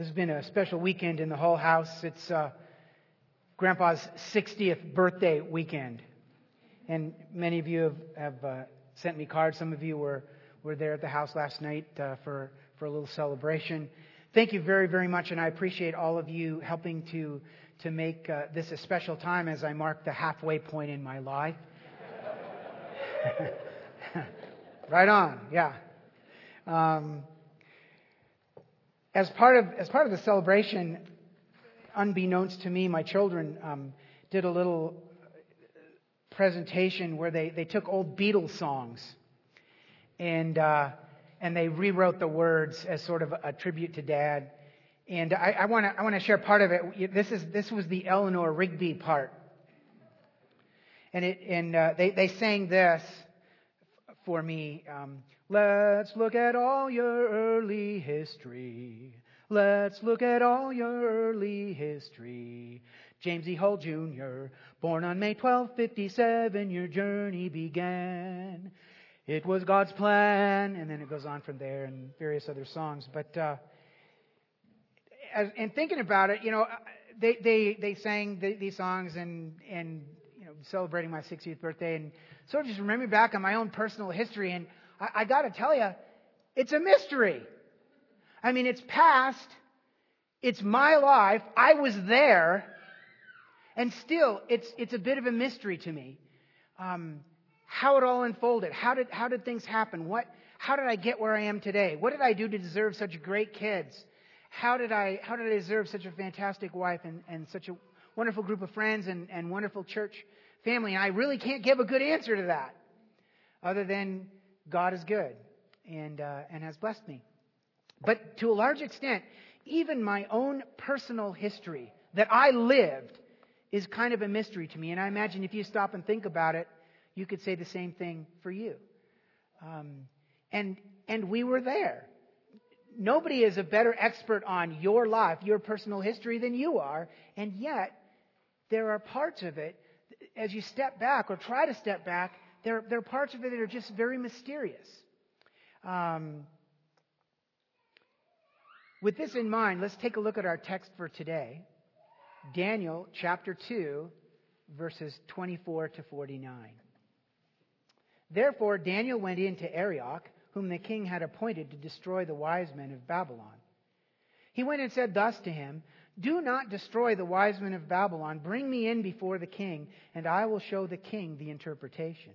This has been a special weekend in the Hull house. It's Grandpa's 60th birthday weekend. And many of you have sent me cards. Some of you were there at the house last night for a little celebration. Thank you very, very much, and I appreciate all of you helping to make this a special time as I mark the halfway point in my life. Right on, yeah. As part of the celebration, unbeknownst to me, my children did a little presentation where they took old Beatles songs and they rewrote the words as sort of a tribute to Dad. And I want to share part of it. This was the Eleanor Rigby part, and they sang this for me. Let's look at all your early history. Let's look at all your early history. James E. Hull Jr., born on May 12, 57, your journey began. It was God's plan, and then it goes on from there and various other songs. But and thinking about it, they sang these songs and celebrating my 60th birthday, and sort of just remembering back on my own personal history. And I got to tell you, it's a mystery. I mean, it's past. It's my life. I was there, and still, it's a bit of a mystery to me. How it all unfolded. How did things happen? How did I get where I am today? What did I do to deserve such great kids? How did I deserve such a fantastic wife and such a wonderful group of friends and wonderful church family? And I really can't give a good answer to that, other than God is good and has blessed me. But to a large extent, even my own personal history that I lived is kind of a mystery to me. And I imagine if you stop and think about it, you could say the same thing for you. And we were there. Nobody is a better expert on your life, your personal history than you are. And yet, there are parts of it, as you step back or try to step back, there are parts of it that are just very mysterious. With this in mind, let's take a look at our text for today. Daniel chapter 2, verses 24 to 49. Therefore Daniel went in to Arioch, whom the king had appointed to destroy the wise men of Babylon. He went and said thus to him, "Do not destroy the wise men of Babylon. Bring me in before the king, and I will show the king the interpretation."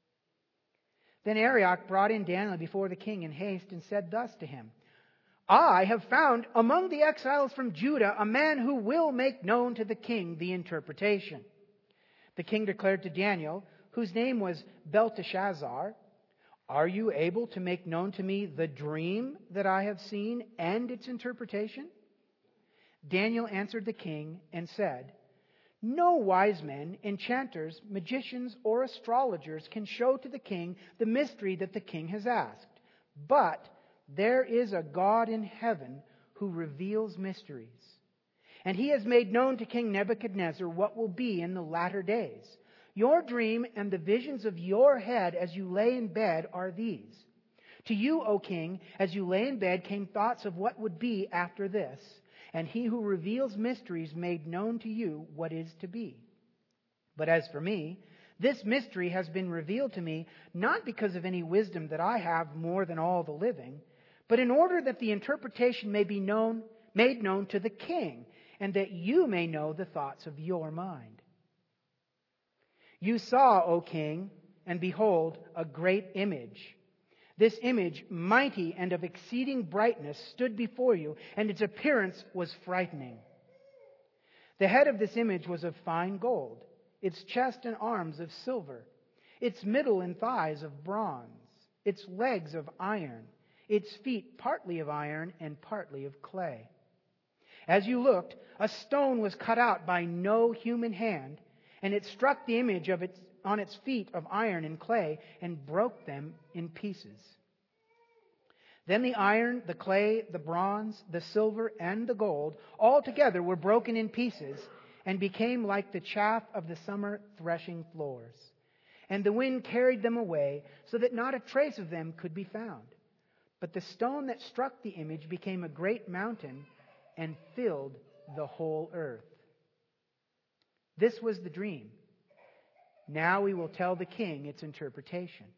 Then Arioch brought in Daniel before the king in haste and said thus to him, "I have found among the exiles from Judah a man who will make known to the king the interpretation." The king declared to Daniel, whose name was Belteshazzar, "Are you able to make known to me the dream that I have seen and its interpretation?" Daniel answered the king and said, "No wise men, enchanters, magicians, or astrologers can show to the king the mystery that the king has asked. But there is a God in heaven who reveals mysteries. And he has made known to King Nebuchadnezzar what will be in the latter days. Your dream and the visions of your head as you lay in bed are these. To you, O king, as you lay in bed came thoughts of what would be after this. And he who reveals mysteries made known to you what is to be. But as for me, this mystery has been revealed to me not because of any wisdom that I have more than all the living, but in order that the interpretation may be made known to the king, and that you may know the thoughts of your mind. You saw, O king, and behold, a great image. This image, mighty and of exceeding brightness, stood before you, and its appearance was frightening. The head of this image was of fine gold, its chest and arms of silver, its middle and thighs of bronze, its legs of iron, its feet partly of iron and partly of clay. As you looked, a stone was cut out by no human hand, and it struck the image on its feet of iron and clay and broke them in pieces. Then the iron, the clay, the bronze, the silver, and the gold all together were broken in pieces and became like the chaff of the summer threshing floors. And the wind carried them away so that not a trace of them could be found. But the stone that struck the image became a great mountain and filled the whole earth. This was the dream. Now we will tell the king its interpretation.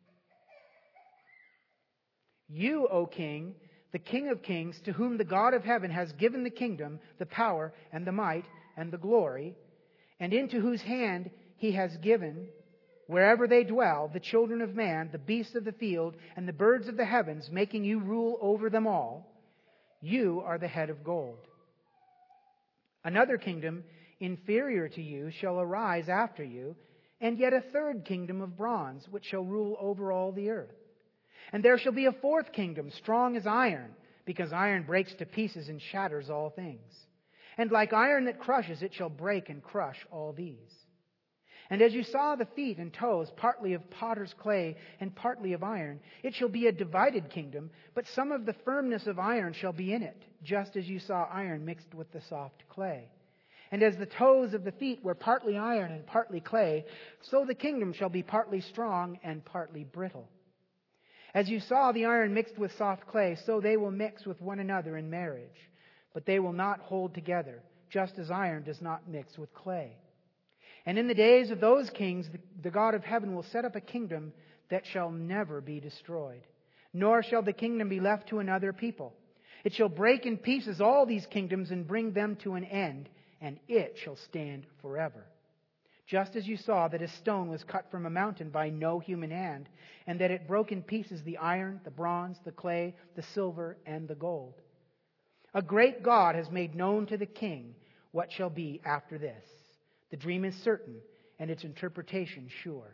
You, O king, the King of kings, to whom the God of heaven has given the kingdom, the power, and the might, and the glory, and into whose hand he has given, wherever they dwell, the children of man, the beasts of the field, and the birds of the heavens, making you rule over them all, you are the head of gold. Another kingdom inferior to you shall arise after you, and yet a third kingdom of bronze, which shall rule over all the earth. And there shall be a fourth kingdom, strong as iron, because iron breaks to pieces and shatters all things. And like iron that crushes, it shall break and crush all these. And as you saw the feet and toes, partly of potter's clay and partly of iron, it shall be a divided kingdom, but some of the firmness of iron shall be in it, just as you saw iron mixed with the soft clay. And as the toes of the feet were partly iron and partly clay, so the kingdom shall be partly strong and partly brittle. As you saw the iron mixed with soft clay, so they will mix with one another in marriage. But they will not hold together, just as iron does not mix with clay. And in the days of those kings, the God of heaven will set up a kingdom that shall never be destroyed, nor shall the kingdom be left to another people. It shall break in pieces all these kingdoms and bring them to an end, and it shall stand forever. Just as you saw that a stone was cut from a mountain by no human hand, and that it broke in pieces the iron, the bronze, the clay, the silver, and the gold. A great God has made known to the king what shall be after this. The dream is certain, and its interpretation sure.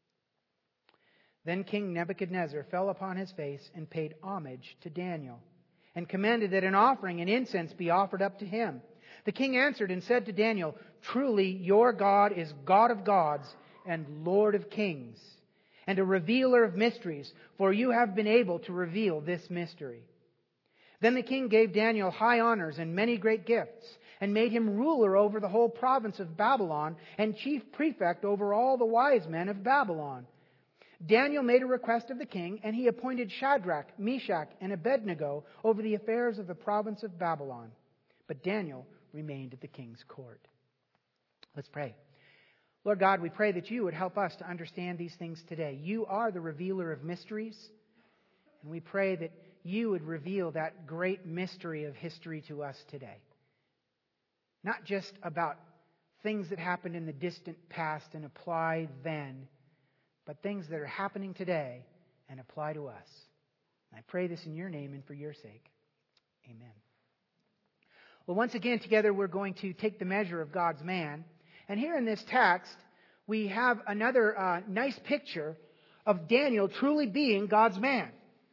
Then King Nebuchadnezzar fell upon his face and paid homage to Daniel, and commanded that an offering and incense be offered up to him. The king answered and said to Daniel, "Truly your God is God of gods and Lord of kings, and a revealer of mysteries, for you have been able to reveal this mystery." Then the king gave Daniel high honors and many great gifts, and made him ruler over the whole province of Babylon and chief prefect over all the wise men of Babylon. Daniel made a request of the king, and he appointed Shadrach, Meshach, and Abednego over the affairs of the province of Babylon. But Daniel remained at the king's court. Let's pray. Lord God, we pray that you would help us to understand these things today. You are the revealer of mysteries, and we pray that you would reveal that great mystery of history to us today. Not just about things that happened in the distant past and apply then, but things that are happening today and apply to us. I pray this in your name and for your sake. Amen. Well, once again, together we're going to take the measure of God's man. And here in this text, we have another nice picture of Daniel truly being God's man.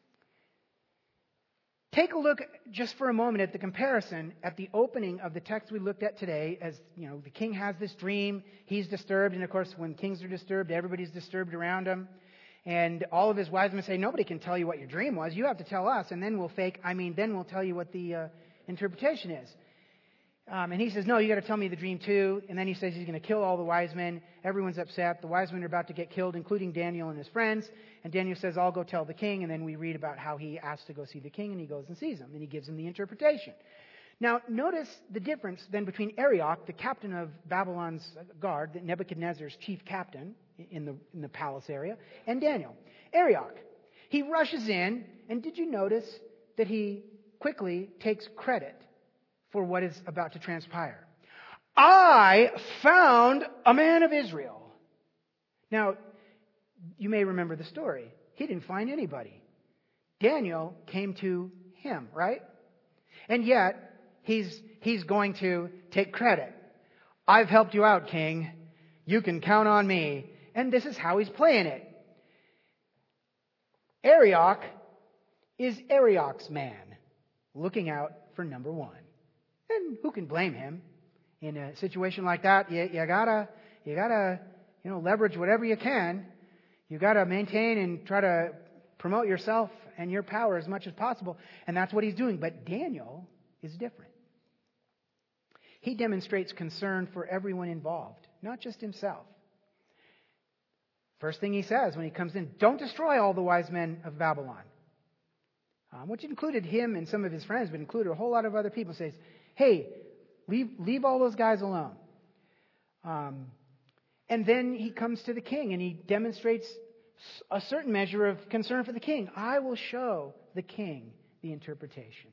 Take a look just for a moment at the comparison at the opening of the text we looked at today. As you know, the king has this dream, he's disturbed, and of course when kings are disturbed, everybody's disturbed around him. And all of his wise men say, "Nobody can tell you what your dream was. You have to tell us, and then we'll tell you what the interpretation is." And he says, "No, you got to tell me the dream too." And then he says he's going to kill all the wise men. Everyone's upset. The wise men are about to get killed, including Daniel and his friends. And Daniel says, "I'll go tell the king." And then we read about how he asks to go see the king, and he goes and sees him, and he gives him the interpretation. Now, notice the difference then between Arioch, the captain of Babylon's guard, Nebuchadnezzar's chief captain in the palace area, and Daniel. Arioch, he rushes in, and did you notice that he quickly takes credit for what is about to transpire? "I found a man of Israel." Now, you may remember the story. He didn't find anybody. Daniel came to him, right? And yet, he's going to take credit. "I've helped you out, king. You can count on me." And this is how he's playing it. Arioch is Arioch's man, looking out for number one. And who can blame him in a situation like that? You gotta leverage whatever you can. You gotta maintain and try to promote yourself and your power as much as possible. And that's what he's doing. But Daniel is different. He demonstrates concern for everyone involved, not just himself. First thing he says when he comes in, "Don't destroy all the wise men of Babylon." which included him and some of his friends, but included a whole lot of other people, says, hey, leave all those guys alone. And then he comes to the king and he demonstrates a certain measure of concern for the king. I will show the king the interpretation.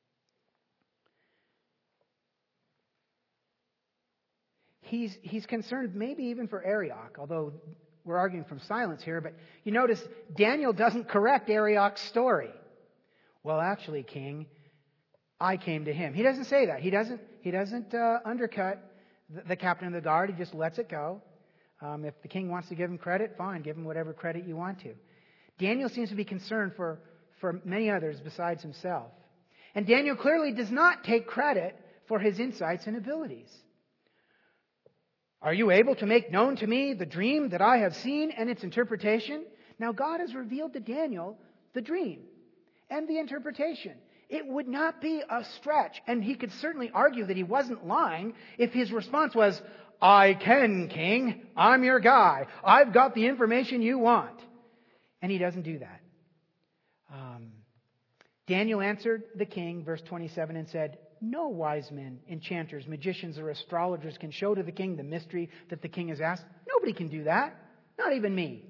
He's concerned maybe even for Arioch, although we're arguing from silence here, but you notice Daniel doesn't correct Arioch's story. Well, actually, king, I came to him. He doesn't say that. He doesn't undercut the captain of the guard. He just lets it go. If the king wants to give him credit, fine, give him whatever credit you want to. Daniel seems to be concerned for many others besides himself. And Daniel clearly does not take credit for his insights and abilities. Are you able to make known to me the dream that I have seen and its interpretation? Now God has revealed to Daniel the dream and the interpretation. It would not be a stretch, and he could certainly argue that he wasn't lying if his response was, I can, king. I'm your guy. I've got the information you want. And he doesn't do that. Daniel answered the king, verse 27, and said, no wise men, enchanters, magicians, or astrologers can show to the king the mystery that the king has asked. Nobody can do that. Not even me.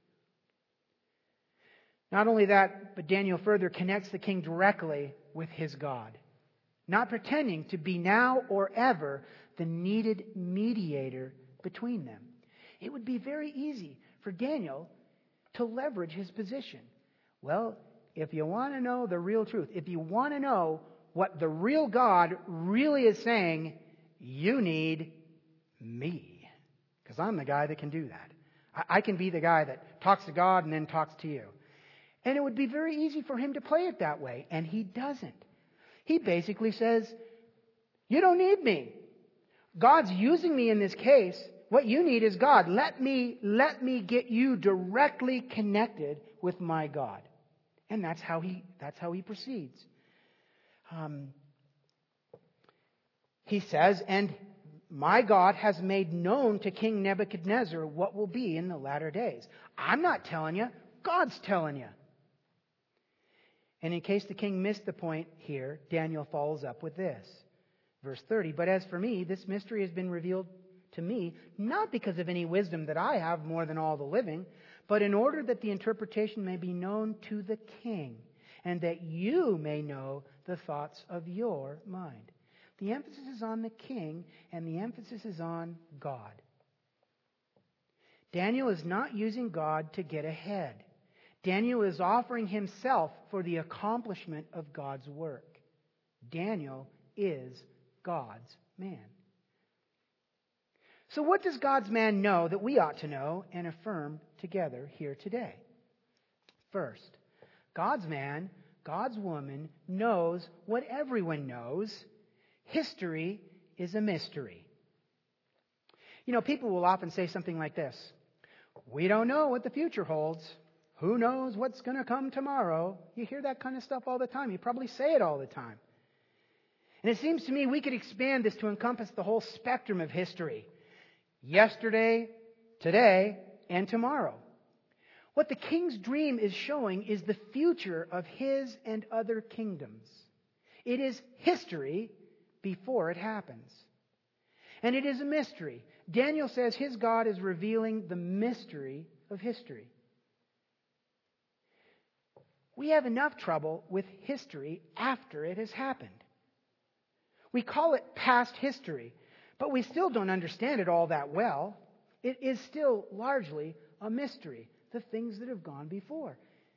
Not only that, but Daniel further connects the king directly with his God, not pretending to be now or ever the needed mediator between them. It would be very easy for Daniel to leverage his position. Well, if you want to know the real truth, if you want to know what the real God really is saying, you need me. Because I'm the guy that can do that. I can be the guy that talks to God and then talks to you. And it would be very easy for him to play it that way. And he doesn't. He basically says, you don't need me. God's using me in this case. What you need is God. Let me get you directly connected with my God. And that's how he proceeds. He says, and my God has made known to King Nebuchadnezzar what will be in the latter days. I'm not telling you. God's telling you. And in case the king missed the point here, Daniel follows up with this. Verse 30, but as for me, this mystery has been revealed to me, not because of any wisdom that I have more than all the living, but in order that the interpretation may be known to the king, and that you may know the thoughts of your mind. The emphasis is on the king, and the emphasis is on God. Daniel is not using God to get ahead. Daniel is offering himself for the accomplishment of God's work. Daniel is God's man. So what does God's man know that we ought to know and affirm together here today? First, God's man, God's woman knows what everyone knows. History is a mystery. You know, people will often say something like this. We don't know what the future holds. Who knows what's going to come tomorrow? You hear that kind of stuff all the time. You probably say it all the time. And it seems to me we could expand this to encompass the whole spectrum of history. Yesterday, today, and tomorrow. What the king's dream is showing is the future of his and other kingdoms. It is history before it happens. And it is a mystery. Daniel says his God is revealing the mystery of history. We have enough trouble with history after it has happened. We call it past history, but we still don't understand it all that well. It is still largely a mystery, the things that have gone before.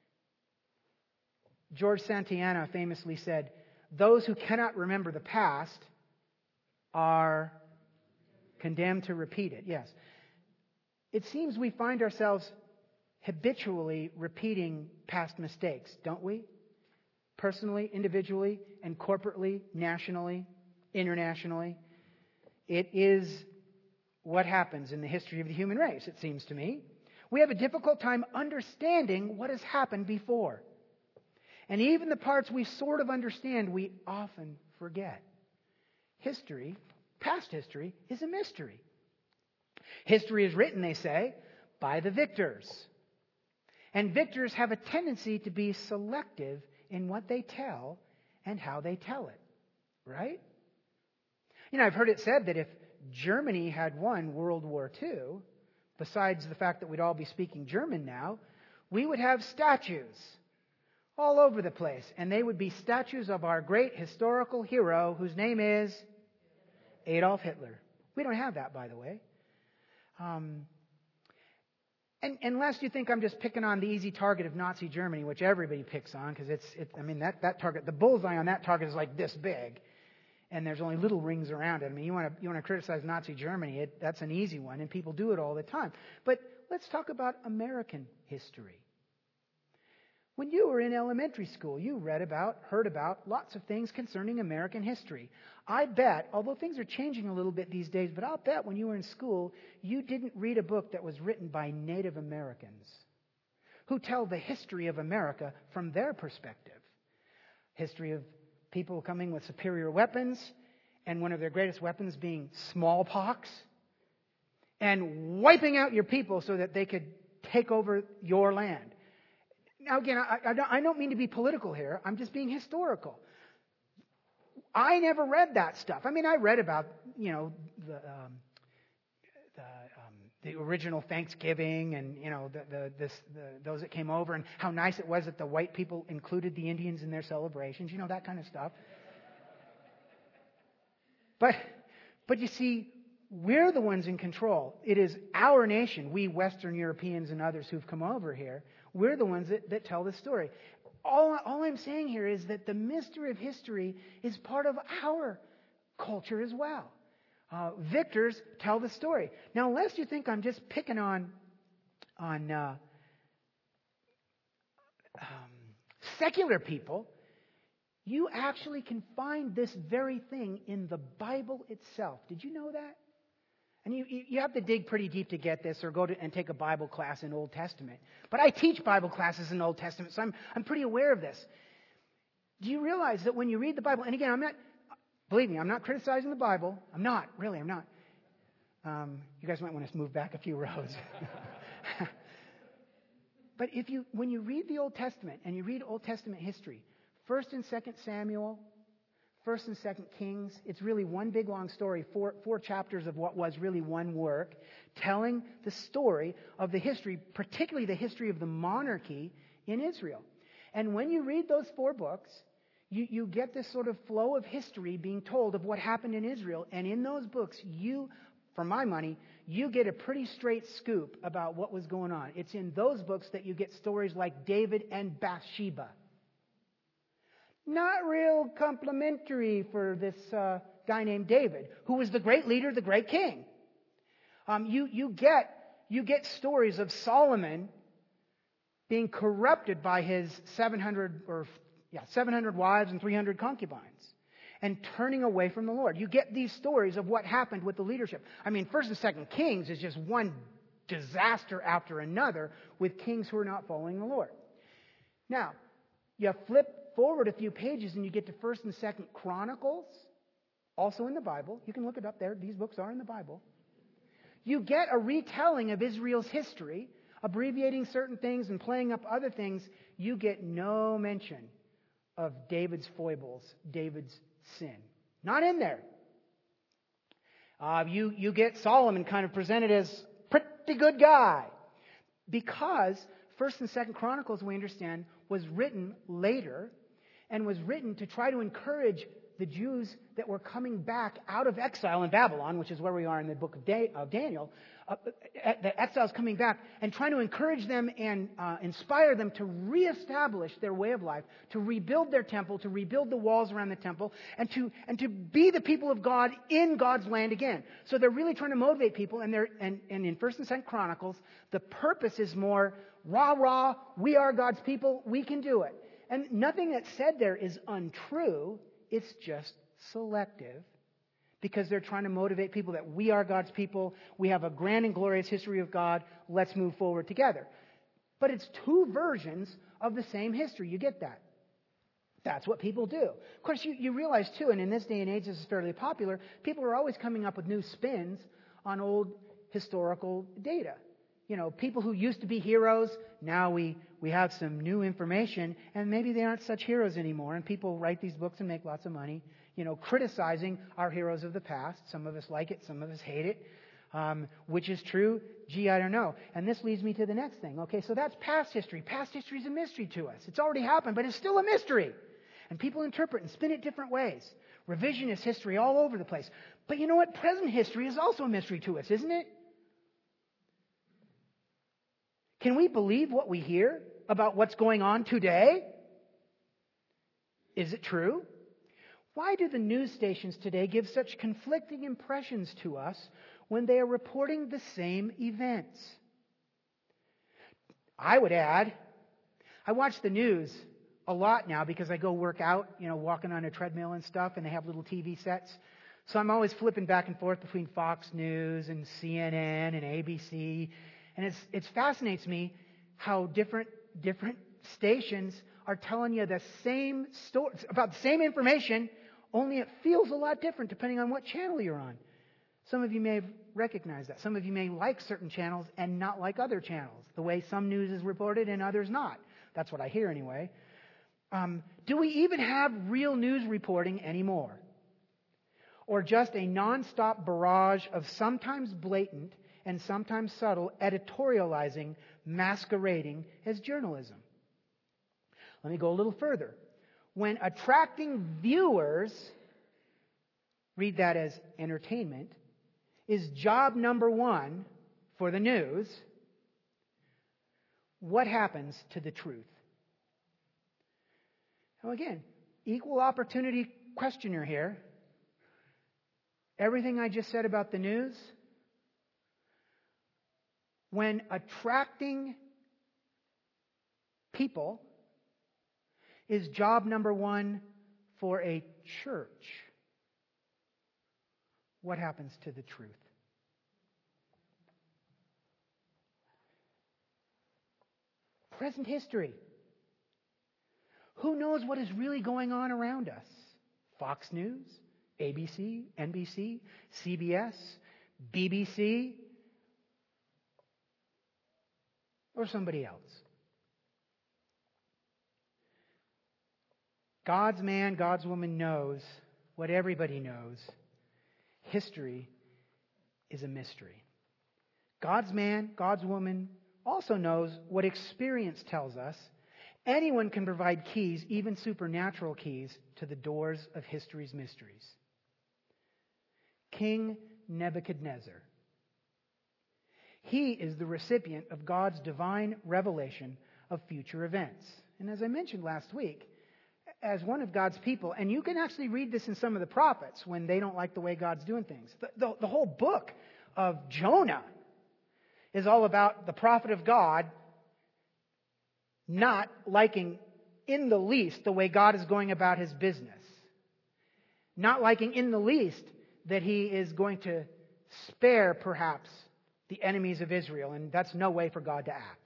George Santayana famously said, those who cannot remember the past are condemned to repeat it. Yes. It seems we find ourselves habitually repeating past mistakes, don't we? Personally, individually, and corporately, nationally, internationally. It is what happens in the history of the human race, it seems to me. We have a difficult time understanding what has happened before. And even the parts we sort of understand, we often forget. History, past history, is a mystery. History is written, they say, by the victors. And victors have a tendency to be selective in what they tell and how they tell it. Right? You know, I've heard it said that if Germany had won World War II, besides the fact that we'd all be speaking German now, we would have statues all over the place. And they would be statues of our great historical hero, whose name is Adolf Hitler. We don't have that, by the way. And unless you think I'm just picking on the easy target of Nazi Germany, which everybody picks on, because that target, the bullseye on that target is like this big, and there's only little rings around it. I mean, you want to criticize Nazi Germany, that's an easy one, and people do it all the time. But let's talk about American history. When you were in elementary school, you heard about lots of things concerning American history. I bet, although things are changing a little bit these days, but I'll bet when you were in school, you didn't read a book that was written by Native Americans who tell the history of America from their perspective. History of people coming with superior weapons, and one of their greatest weapons being smallpox, and wiping out your people so that they could take over your land. Now, again, I don't mean to be political here. I'm just being historical. I never read that stuff. I mean, I read about, the original Thanksgiving and, those that came over and how nice it was that the white people included the Indians in their celebrations, that kind of stuff. But you see, we're the ones in control. It is our nation, we Western Europeans and others who've come over here. We're the ones that tell the story. All I'm saying here is that the mystery of history is part of our culture as well. Victors tell the story. Now, lest you think I'm just picking on secular people, you actually can find this very thing in the Bible itself. Did you know that? And you have to dig pretty deep to get this, or go and take a Bible class in Old Testament. But I teach Bible classes in Old Testament, so I'm pretty aware of this. Do you realize that when you read the Bible, and again, believe me, I'm not criticizing the Bible. I'm not. You guys might want to move back a few rows. But when you read the Old Testament, and you read Old Testament history, 1st and 2nd Samuel, 1st and 2nd Kings, it's really one big long story, four chapters of what was really one work, telling the story of the history, particularly the history of the monarchy in Israel. And when you read those 4 books, you get this sort of flow of history being told of what happened in Israel. And in those books, for my money, you get a pretty straight scoop about what was going on. It's in those books that you get stories like David and Bathsheba. Not real complimentary for this guy named David, who was the great leader, the great king. You get stories of Solomon being corrupted by his 700 wives and 300 concubines, and turning away from the Lord. You get these stories of what happened with the leadership. I mean, 1st and 2nd Kings is just one disaster after another with kings who are not following the Lord. Now, you flip forward a few pages and you get to 1st and 2nd Chronicles, also in the Bible. You can look it up there. These books are in the Bible. You get a retelling of Israel's history, abbreviating certain things and playing up other things. You get no mention of David's foibles, David's sin. Not in there. You get Solomon kind of presented as pretty good guy, because 1st and 2nd Chronicles, we understand, was written later, and was written to try to encourage the Jews that were coming back out of exile in Babylon, which is where we are in the book of Daniel. The exiles coming back, and trying to encourage them and inspire them to reestablish their way of life, to rebuild their temple, to rebuild the walls around the temple, and to be the people of God in God's land again. So they're really trying to motivate people, and in 1st and 2nd Chronicles, the purpose is more rah, we are God's people, we can do it. And nothing that's said there is untrue, it's just selective. Because they're trying to motivate people that we are God's people, we have a grand and glorious history of God, let's move forward together. But it's 2 versions of the same history. You get that? That's what people do. Of course, you realize too, and in this day and age this is fairly popular, people are always coming up with new spins on old historical data. People who used to be heroes, now we we have some new information, and maybe they aren't such heroes anymore, and people write these books and make lots of money, criticizing our heroes of the past. Some of us like it, some of us hate it. Which is true? Gee, I don't know. And this leads me to the next thing. Okay, so that's past history. Past history is a mystery to us. It's already happened, but it's still a mystery. And people interpret and spin it different ways. Revisionist history all over the place. But you know what? Present history is also a mystery to us, isn't it? Can we believe what we hear about what's going on today? Is it true? Why do the news stations today give such conflicting impressions to us when they are reporting the same events? I would add, I watch the news a lot now because I go work out, walking on a treadmill and stuff, and they have little TV sets. So I'm always flipping back and forth between Fox News and CNN and ABC. And it fascinates me how different stations are telling you the same story about the same information, only it feels a lot different depending on what channel you're on. Some of you may have recognized that. Some of you may like certain channels and not like other channels, the way some news is reported and others not. That's what I hear anyway. Do we even have real news reporting anymore? Or just a nonstop barrage of sometimes blatant and sometimes subtle editorializing masquerading as journalism? Let me go a little further. When attracting viewers, read that as entertainment, is job number one for the news, what happens to the truth? Now again, equal opportunity questioner here. Everything I just said about the news, when attracting people is job number one for a church, what happens to the truth? Present history. Who knows what is really going on around us? Fox News, ABC, NBC, CBS, BBC, or somebody else? God's man, God's woman knows what everybody knows. History is a mystery. God's man, God's woman also knows what experience tells us. Anyone can provide keys, even supernatural keys, to the doors of history's mysteries. King Nebuchadnezzar. He is the recipient of God's divine revelation of future events. And as I mentioned last week, as one of God's people, and you can actually read this in some of the prophets when they don't like the way God's doing things. The whole book of Jonah is all about the prophet of God not liking in the least the way God is going about his business. Not liking in the least that he is going to spare, perhaps, the enemies of Israel, and that's no way for God to act.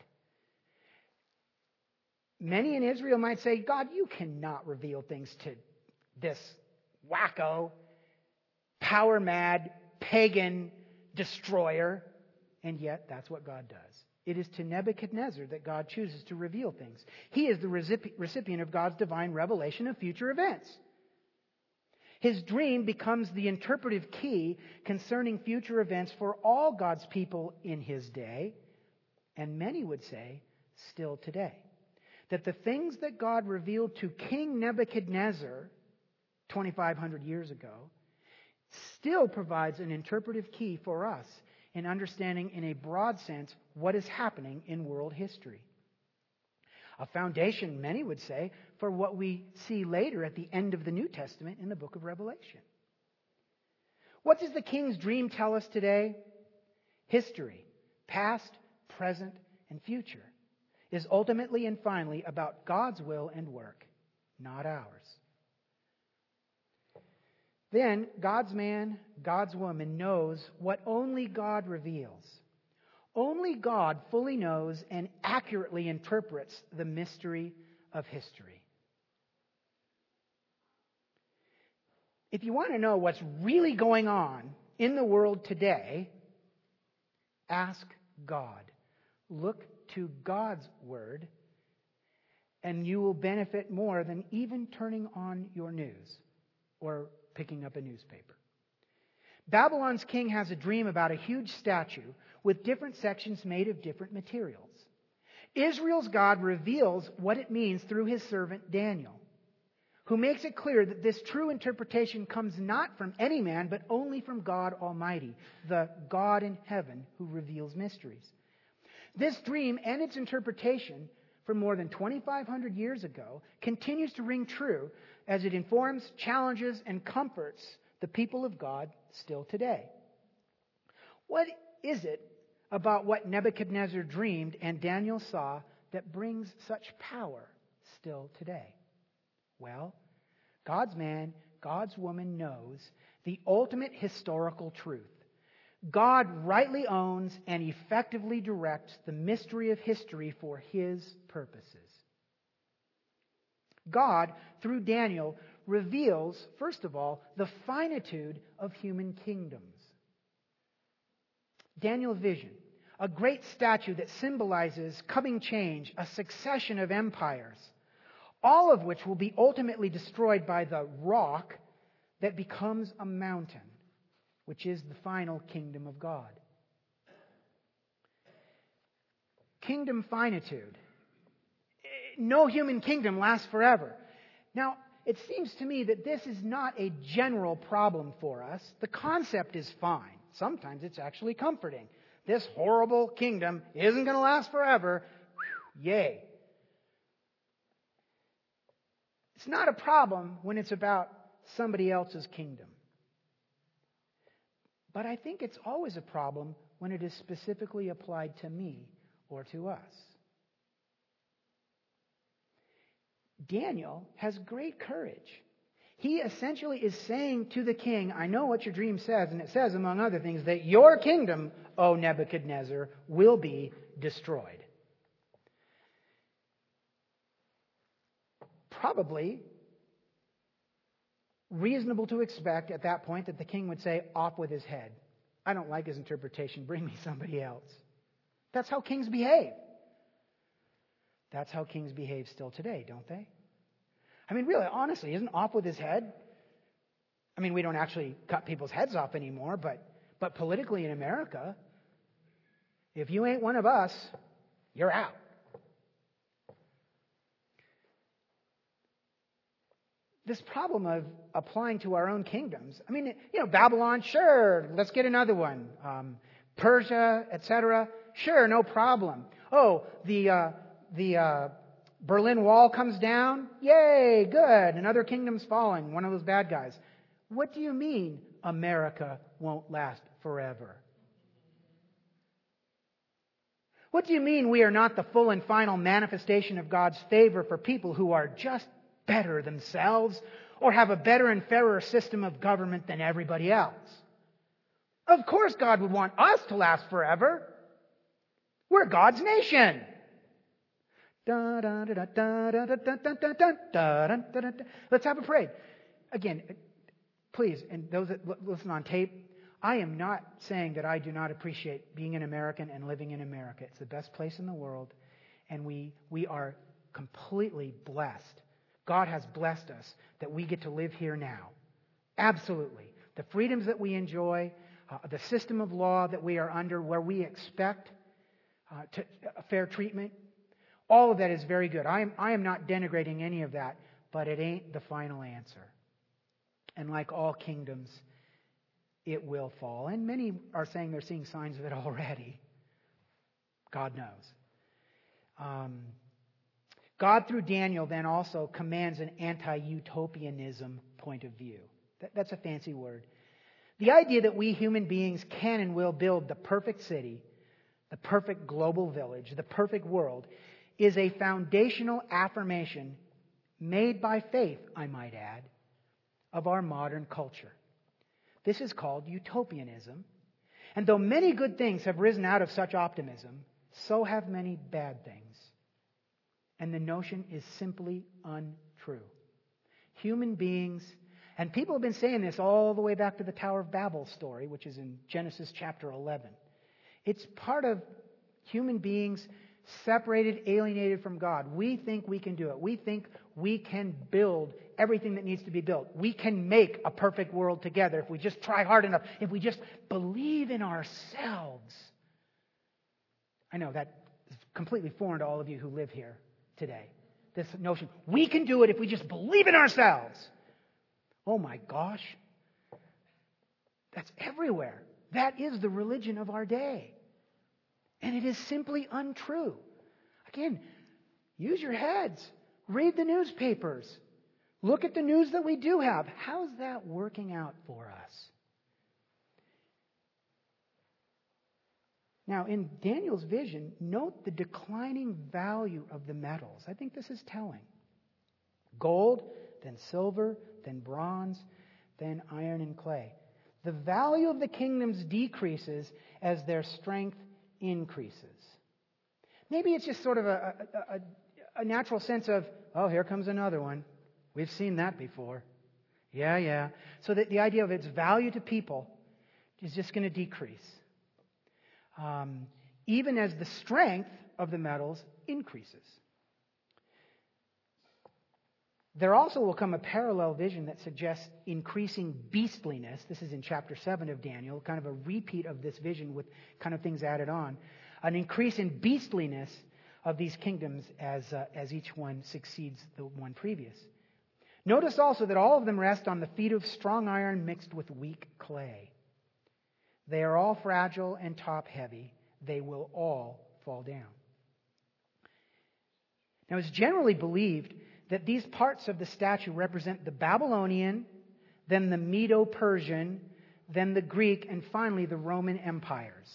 Many in Israel might say, God, you cannot reveal things to this wacko, power-mad, pagan destroyer. And yet, that's what God does. It is to Nebuchadnezzar that God chooses to reveal things. He is the recipient of God's divine revelation of future events. His dream becomes the interpretive key concerning future events for all God's people in his day, and many would say, still today. That the things that God revealed to King Nebuchadnezzar 2,500 years ago still provides an interpretive key for us in understanding in a broad sense what is happening in world history. A foundation, many would say, for what we see later at the end of the New Testament in the book of Revelation. What does the king's dream tell us today? History, past, present, and future, is ultimately and finally about God's will and work, not ours. Then God's man, God's woman knows what only God reveals. Only God fully knows and accurately interprets the mystery of history. If you want to know what's really going on in the world today, ask God. Look to God's Word and you will benefit more than even turning on your news or picking up a newspaper. Babylon's king has a dream about a huge statue with different sections made of different materials. Israel's God reveals what it means through his servant Daniel, who makes it clear that this true interpretation comes not from any man, but only from God Almighty, the God in heaven who reveals mysteries. This dream and its interpretation from more than 2,500 years ago continues to ring true as it informs, challenges, and comforts the people of God still today. What is it about what Nebuchadnezzar dreamed and Daniel saw that brings such power still today? Well, God's man, God's woman knows the ultimate historical truth. God rightly owns and effectively directs the mystery of history for his purposes. God, through Daniel, reveals, first of all, the finitude of human kingdoms. Daniel's vision, a great statue that symbolizes coming change, a succession of empires, all of which will be ultimately destroyed by the rock that becomes a mountain, which is the final kingdom of God. Kingdom finitude. No human kingdom lasts forever. Now, it seems to me that this is not a general problem for us. The concept is fine. Sometimes it's actually comforting. This horrible kingdom isn't going to last forever. Yay. It's not a problem when it's about somebody else's kingdom. But I think it's always a problem when it is specifically applied to me or to us. Daniel has great courage. He essentially is saying to the king, I know what your dream says, and it says, among other things, that your kingdom, O Nebuchadnezzar, will be destroyed. Probably reasonable to expect at that point that the king would say, off with his head. I don't like his interpretation. Bring me somebody else. That's how kings behave. That's how kings behave still today, don't they? I mean, really, honestly, isn't off with his head? I mean, we don't actually cut people's heads off anymore, but politically in America, if you ain't one of us, you're out. This problem of applying to our own kingdoms. I mean, Babylon, sure, let's get another one. Persia, etc. Sure, no problem. Oh, the Berlin Wall comes down. Yay, good. Another kingdom's falling. One of those bad guys. What do you mean America won't last forever? What do you mean we are not the full and final manifestation of God's favor for people who are just better themselves or have a better and fairer system of government than everybody else? Of course God would want us to last forever. We're God's nation. Let's have a parade. Again, please, and those that listen on tape, I am not saying that I do not appreciate being an American and living in America. It's the best place in the world, and we are completely blessed. God has blessed us that we get to live here now. Absolutely. The freedoms that we enjoy, the system of law that we are under, where we expect fair treatment, all of that is very good. I am not denigrating any of that, but it ain't the final answer. And like all kingdoms, it will fall. And many are saying they're seeing signs of it already. God knows. God, through Daniel, then also commands an anti-utopianism point of view. That's a fancy word. The idea that we human beings can and will build the perfect city, the perfect global village, the perfect world, is a foundational affirmation made by faith, I might add, of our modern culture. This is called utopianism. And though many good things have risen out of such optimism, so have many bad things. And the notion is simply untrue. Human beings, and people have been saying this all the way back to the Tower of Babel story, which is in Genesis chapter 11. It's part of human beings separated, alienated from God. We think we can do it. We think we can build everything that needs to be built. We can make a perfect world together if we just try hard enough, if we just believe in ourselves. I know that is completely foreign to all of you who live here today. This notion, we can do it if we just believe in ourselves. Oh my gosh. That's everywhere. That is the religion of our day. And it is simply untrue. Again, use your heads. Read the newspapers. Look at the news that we do have. How's that working out for us? Now, in Daniel's vision, note the declining value of the metals. I think this is telling. Gold, then silver, then bronze, then iron and clay. The value of the kingdoms decreases as their strength increases. Maybe it's just sort of a natural sense of, oh, here comes another one. We've seen that before. Yeah. So that the idea of its value to people is just going to decrease. Even as the strength of the metals increases. There also will come a parallel vision that suggests increasing beastliness. This is in chapter 7 of Daniel, kind of a repeat of this vision with kind of things added on. An increase in beastliness of these kingdoms as each one succeeds the one previous. Notice also that all of them rest on the feet of strong iron mixed with weak clay. They are all fragile and top-heavy. They will all fall down. Now, it's generally believed that these parts of the statue represent the Babylonian, then the Medo-Persian, then the Greek, and finally the Roman empires.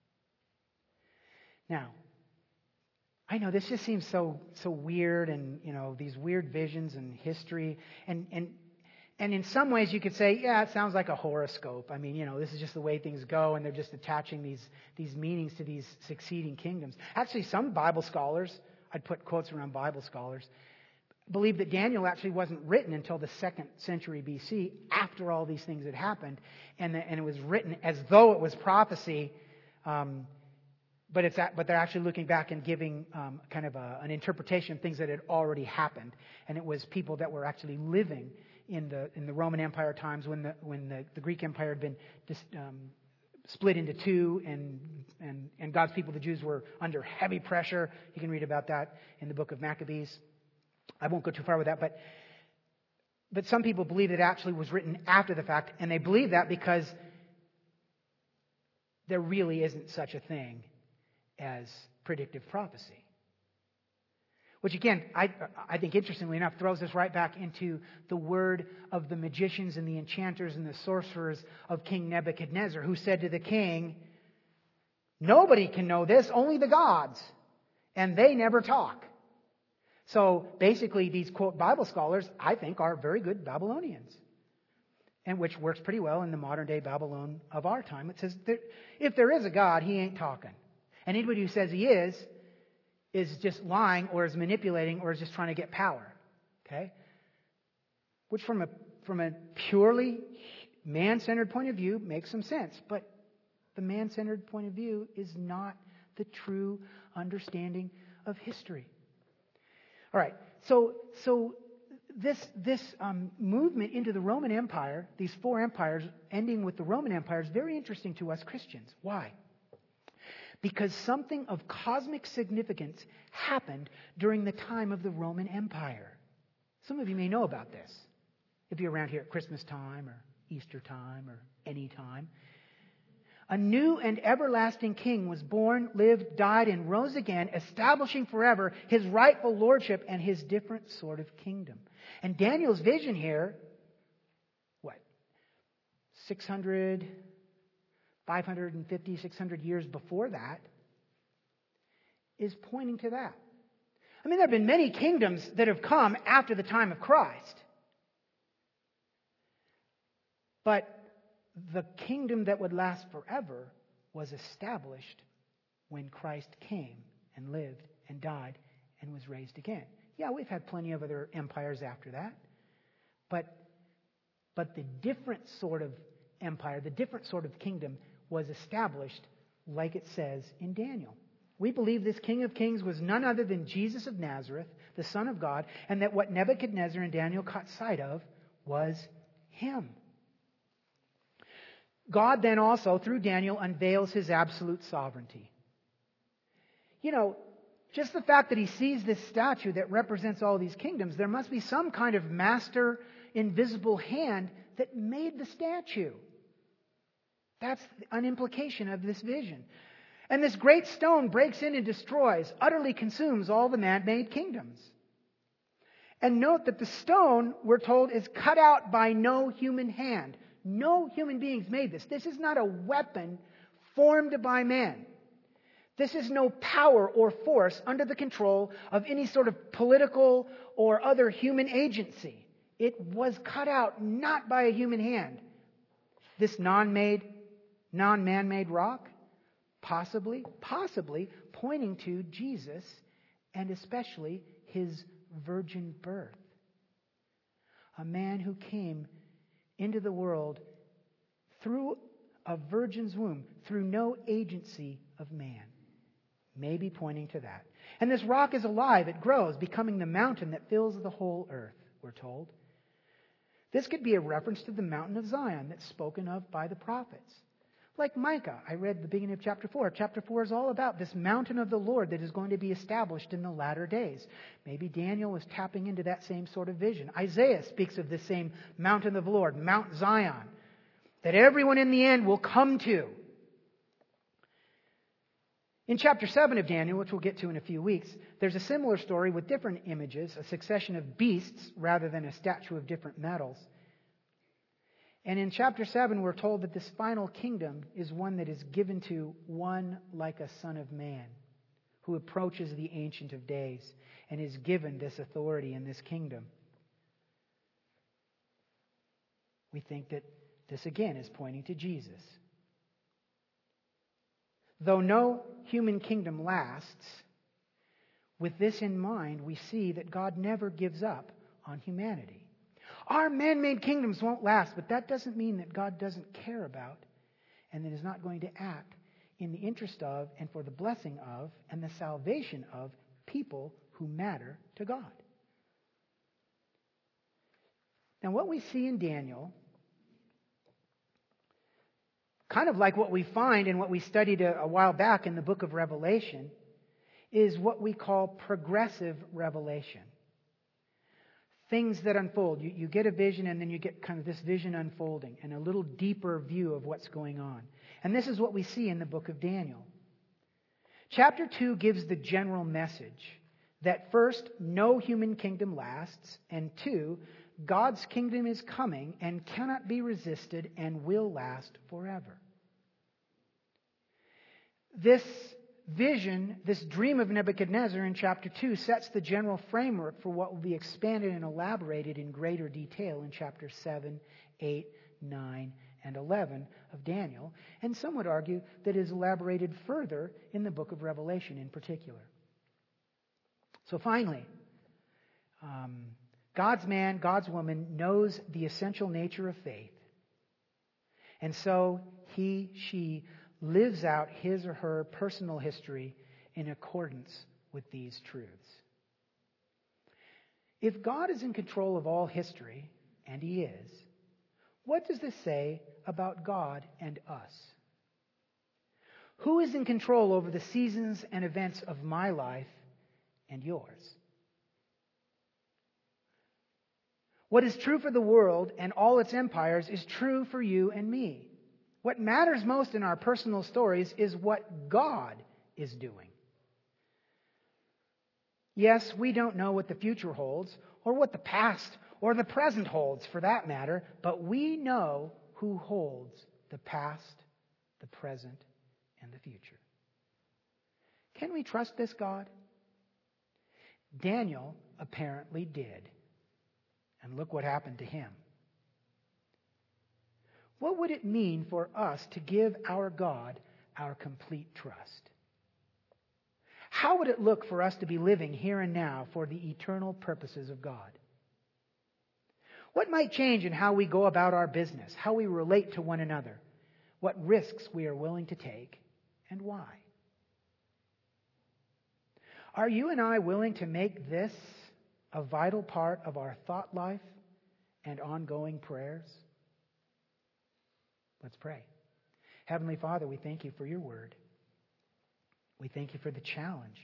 Now, I know this just seems so weird, and these weird visions and history, and in some ways you could say, yeah, it sounds like a horoscope. I mean, this is just the way things go, and they're just attaching these meanings to these succeeding kingdoms. Actually, some Bible scholars, I'd put quotes around Bible scholars, believe that Daniel actually wasn't written until the 2nd century BC, after all these things had happened, and it was written as though it was prophecy. But they're actually looking back and giving kind of an interpretation of things that had already happened, and it was people that were actually living in the Roman Empire times when the Greek Empire had been split into two, and God's people, the Jews, were under heavy pressure. You can read about that in the book of Maccabees. I won't go too far with that, but some people believe it actually was written after the fact, and they believe that because there really isn't such a thing as predictive prophecy. Which again, I think interestingly enough, throws us right back into the word of the magicians and the enchanters and the sorcerers of King Nebuchadnezzar, who said to the king, nobody can know this, only the gods, and they never talk. So basically these, quote, Bible scholars, I think, are very good Babylonians. And which works pretty well in the modern day Babylon of our time. It says, if there is a God, he ain't talking. And anybody who says he is just lying or is manipulating or is just trying to get power. Okay? Which from a purely man-centered point of view makes some sense. But the man-centered point of view is not the true understanding of history. All right. So this movement into the Roman Empire, these four empires ending with the Roman Empire, is very interesting to us Christians. Why? Because something of cosmic significance happened during the time of the Roman Empire. Some of you may know about this, if you're around here at Christmas time or Easter time or any time. A new and everlasting king was born, lived, died, and rose again, establishing forever his rightful lordship and his different sort of kingdom. And Daniel's vision here, 550, 600 years before that, is pointing to that. I mean, there have been many kingdoms that have come after the time of Christ. But the kingdom that would last forever was established when Christ came and lived and died and was raised again. Yeah, we've had plenty of other empires after that. But the different sort of empire, the different sort of kingdom was established like it says in Daniel. We believe this King of Kings was none other than Jesus of Nazareth, the Son of God, and that what Nebuchadnezzar and Daniel caught sight of was him. God then also, through Daniel, unveils his absolute sovereignty. You know, just the fact that he sees this statue that represents all these kingdoms, there must be some kind of master invisible hand that made the statue. That's an implication of this vision. And this great stone breaks in and destroys, utterly consumes all the man-made kingdoms. And note that the stone, we're told, is cut out by no human hand. No human beings made this. This is not a weapon formed by man. This is no power or force under the control of any sort of political or other human agency. It was cut out not by a human hand. This non-man-made rock, possibly pointing to Jesus and especially his virgin birth. A man who came into the world through a virgin's womb, through no agency of man. Maybe pointing to that. And this rock is alive, it grows, becoming the mountain that fills the whole earth, we're told. This could be a reference to the mountain of Zion that's spoken of by the prophets. Like Micah, I read the beginning of chapter 4. Chapter 4 is all about this mountain of the Lord that is going to be established in the latter days. Maybe Daniel is tapping into that same sort of vision. Isaiah speaks of this same mountain of the Lord, Mount Zion, that everyone in the end will come to. In chapter 7 of Daniel, which we'll get to in a few weeks, there's a similar story with different images, a succession of beasts rather than a statue of different metals. And in chapter 7, we're told that this final kingdom is one that is given to one like a son of man, who approaches the Ancient of Days and is given this authority in this kingdom. We think that this again is pointing to Jesus. Though no human kingdom lasts, with this in mind, we see that God never gives up on humanity. Our man-made kingdoms won't last, but that doesn't mean that God doesn't care about and that is not going to act in the interest of and for the blessing of and the salvation of people who matter to God. Now, what we see in Daniel, kind of like what we find in what we studied a while back in the book of Revelation, is what we call progressive revelation. Things that unfold. You get a vision and then you get kind of this vision unfolding and a little deeper view of what's going on. And this is what we see in the book of Daniel. Chapter 2 gives the general message that first, no human kingdom lasts, and 2, God's kingdom is coming and cannot be resisted and will last forever. This vision, this dream of Nebuchadnezzar in chapter 2 sets the general framework for what will be expanded and elaborated in greater detail in chapters 7, 8, 9, and 11 of Daniel, and some would argue that is elaborated further in the book of Revelation in particular. So finally, God's man, God's woman knows the essential nature of faith, and so she lives out his or her personal history in accordance with these truths. If God is in control of all history, and he is, what does this say about God and us? Who is in control over the seasons and events of my life and yours? What is true for the world and all its empires is true for you and me. What matters most in our personal stories is what God is doing. Yes, we don't know what the future holds, or what the past or the present holds for that matter, but we know who holds the past, the present, and the future. Can we trust this God? Daniel apparently did. And look what happened to him. What would it mean for us to give our God our complete trust? How would it look for us to be living here and now for the eternal purposes of God? What might change in how we go about our business, how we relate to one another, what risks we are willing to take, and why? Are you and I willing to make this a vital part of our thought life and ongoing prayers? Let's pray. Heavenly Father, we thank you for your word. We thank you for the challenge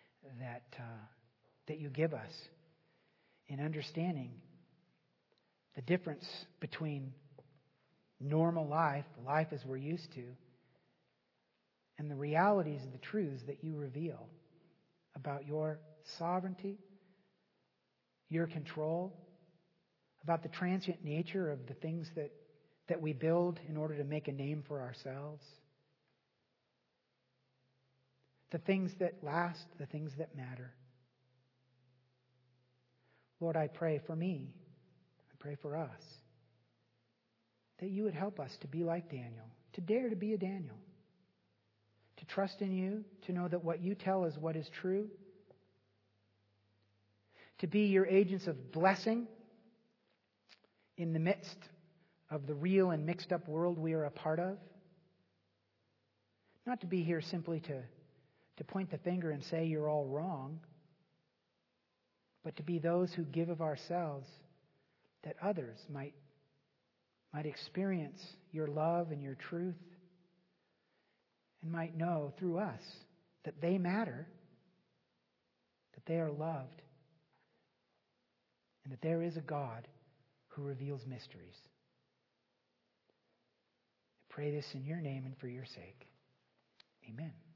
that you give us in understanding the difference between normal life as we're used to, and the realities and the truths that you reveal about your sovereignty, your control, about the transient nature of the things that we build in order to make a name for ourselves, the things that last, the things that matter. Lord, I pray for me, I pray for us, that you would help us to be like Daniel, to dare to be a Daniel, to trust in you, to know that what you tell is what is true, to be your agents of blessing in the midst of the real and mixed up world we are a part of. Not to be here simply to point the finger and say you're all wrong, but to be those who give of ourselves that others might experience your love and your truth and might know through us that they matter, that they are loved, and that there is a God who reveals mysteries. I pray this in your name and for your sake. Amen.